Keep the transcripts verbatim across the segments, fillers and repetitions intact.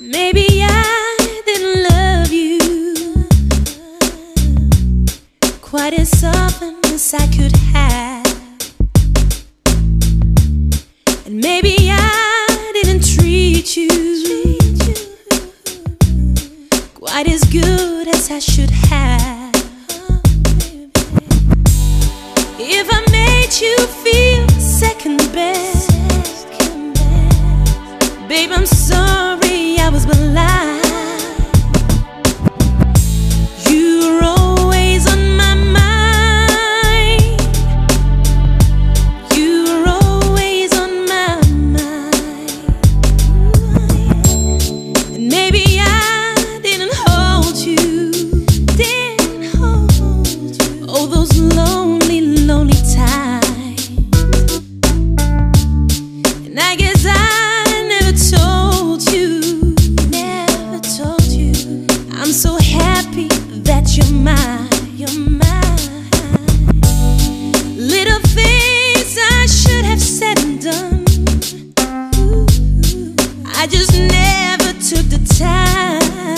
Maybe I didn't love you quite as often as I could have, and maybe I didn't treat you quite as good as I should have. If I made you feel second best, babe, I'm sorry I was blind. You're always on my mind. You're always on my mind. And maybe I didn't hold you, didn't hold you. Oh, those lonely, lonely times. And I guess I told you, never told you. I'm so happy that you're mine, you're mine. Little things I should have said and done, ooh, I just never took the time.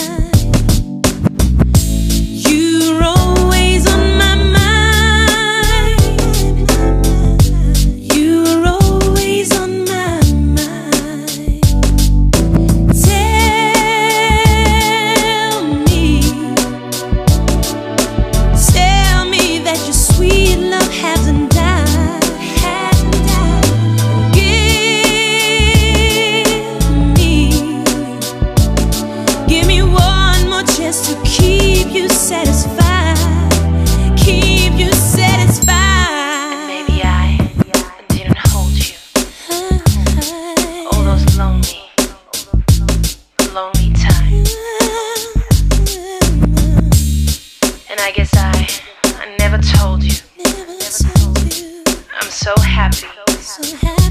You're always on my mind. You're always on my mind. Sweet love hasn't died, hasn't died. Give me, give me one more chance to keep you satisfied, keep you satisfied. And maybe I didn't hold you. All those lonely, lonely times. And I guess I, I never told you. Never told you. I'm so happy. So happy.